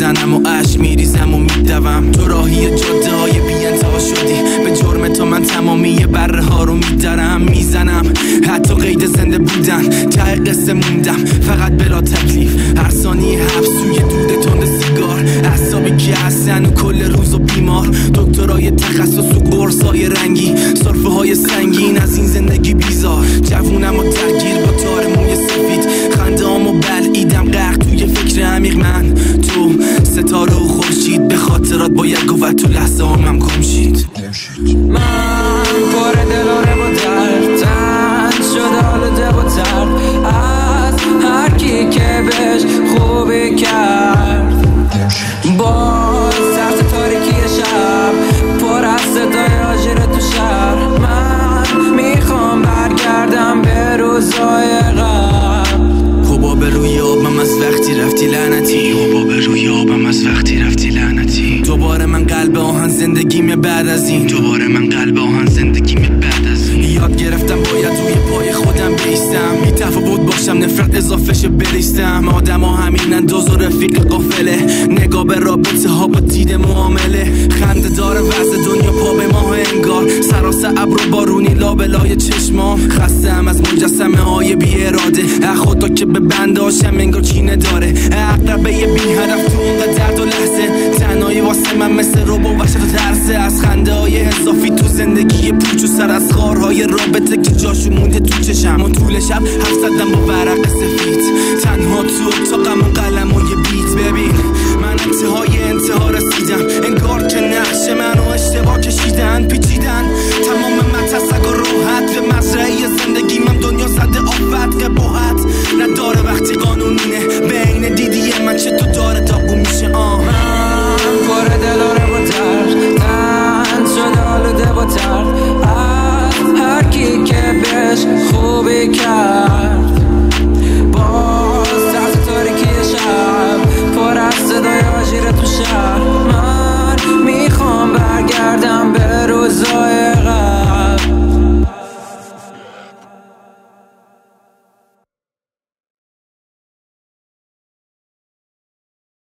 میزنم و عشق میریزم و میدوم تو راهی جاده های بی انتها شدی. به جرم تو من تمامی بره ها رو میدارم میزنم، حتی قید زنده بودن ته قصه موندم فقط بلا تکلیف. هر ثانیه حبس توی دود تند سیگار، اعصابی که هستن و کل روز و بیمار. دکترای تخصص و قرصای رنگی، سرفه های سنگین از این زندگی بیزار. جوونم و درگیر با تار موی سفید، خنده هامو بلعیدم غرق توی فکر عمیق. من تو ستاره و خورشید، به خاطرات باید گفت تو لحظه هامم گم شید. من پر دلاره با درد، تن شده آلوده با ترد از هر کی که بهش خوبی کرد. باز تحت تاریکی شب پر از صدای آژیر تو شهر، من میخوام برگردم به روزای قبل. حباب روی آبم از وقتی رفتی لعنتی، حباب روی آبم از وقتی رفتی لعنتی. دوباره من قلب آهن زندگیم بعد از این، دوباره من قلب آهن زندگیم بعد از این. یاد گرفتم باید روی پای خودم بیستم، بی تفاوت باشم نفرت اضافهش بریستم. آدم ها همینن دوز و رفیق قافله، نگاه به رابطه ها با دید معامله. خنده داره وضع دنیا پا به ماه انگار، سراسر ابر و بارونی لابلای چشمام. خستم از مجسمه های بی اراده، خدا که به بنداشم انگار کینه داره. عقربه بی هدف تو اون درد و لحظه، تنهایی واسه من مثل روبو وحشت و ترسه. از خنده های اضافی تو زندگی پوچ و سر از خارهای رابطه که جاشو مونده تو چشم. و طول شب حرف زدم با ورق سفید، تنها تو اتاقم و قلم و یه بیت.